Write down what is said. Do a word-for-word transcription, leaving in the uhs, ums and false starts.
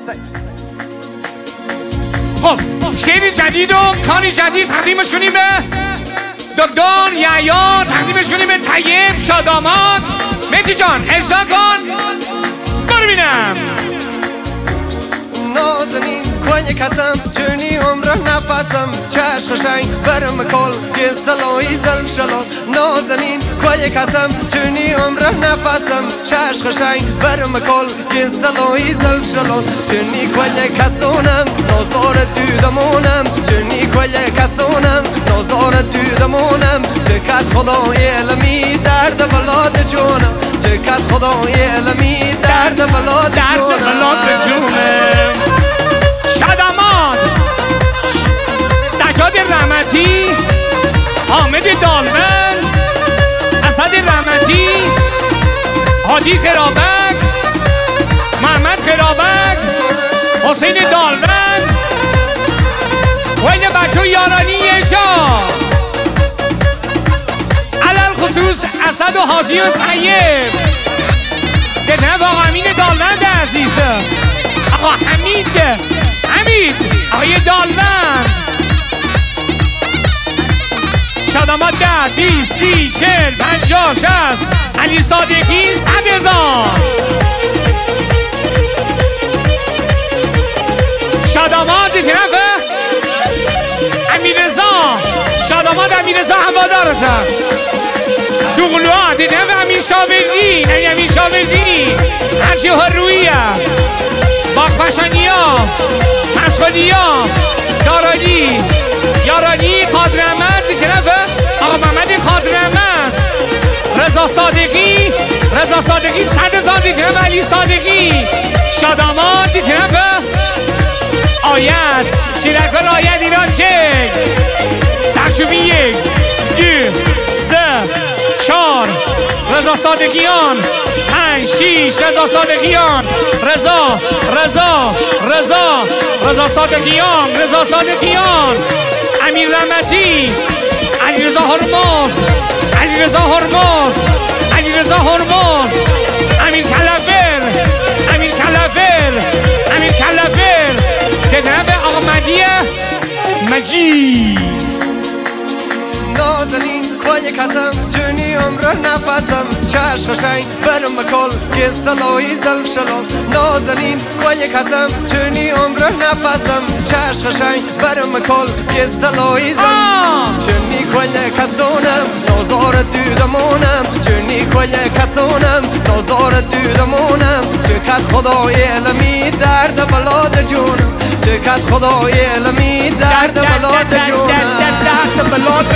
خب شعر جدید و کاری جدید تقدیمش کنیم به دکتر یحیی، تقدیمش کنیم به طیب شاداماد. مهدی جان اجرا کن برو بینم. نازنین کنی کسم چونی عمر نفسم چشم قشنگ برم کل گستلایی زلم شلال. نازنین کنی کسم چونی عمر نفسم چشم قشنگ برم کل گستلایی زلم شلال. چونی کنی کسونم نازار دودمونم، چونی کنی کسونم نازار دودمونم. چکت خدای علمی درد بلاد جونم، چکت خدای علمی درد بلاد جونم. شاداماد، سجاد رحمتی، حامد دالمن، اسد رحمتی، هادی خرابک، محمد خرابک، حسین دالمن و این بچه یارانی جا علل خصوص اسد و هادی و طیب که نه با امین دالمن عزیزه. آقا حمید حمید آقای دالمن. شاداماد ده بیست سی چل پنجاه شست علی صادقی صد هزار. شاداماد طرف امیررضا، شاداماد امیررضا هوادارتن. دوغلوها طرف امیر شاوردی، نمی امیر شاوردی هرچی هرویه باقپشنیا، مسخولیا، دارانی، یارانی، قادرمت طرف آقا محمد قادرمت. رضا صادقی، رضا صادقی صد هزار طرف علی صادقی. شاداماد طرف آیت شیرکار آیت ایران چک. سرچوبی یک دو سه چار رضا صادقیان، پنج شیش رضا صادقیان، رضا رضا رضا رضا صادقیان، رضا صادقیان، امیر رحمتی، علیرضا هرمز، علیرضا هرمز، علیرضا هرمز، امیر کلفر، امیر کلفر، امیر کلفر که طرف آقا مهدی مجید. نازنین کنی کسم چونی عمر نفسم چشم قشنگ برم کل گستلایی زلم شلال. نازنین کنی کسم چونی عمر نفسم چشم قشنگ برم کل گستلایی زلم. چونی کنی کسونم نازار دودمونم، چونی کنی کسونم نازار دودمونم. چکت خدای علمی درد بلاد جونم، چکت خدای علمی درد بلاد جونم.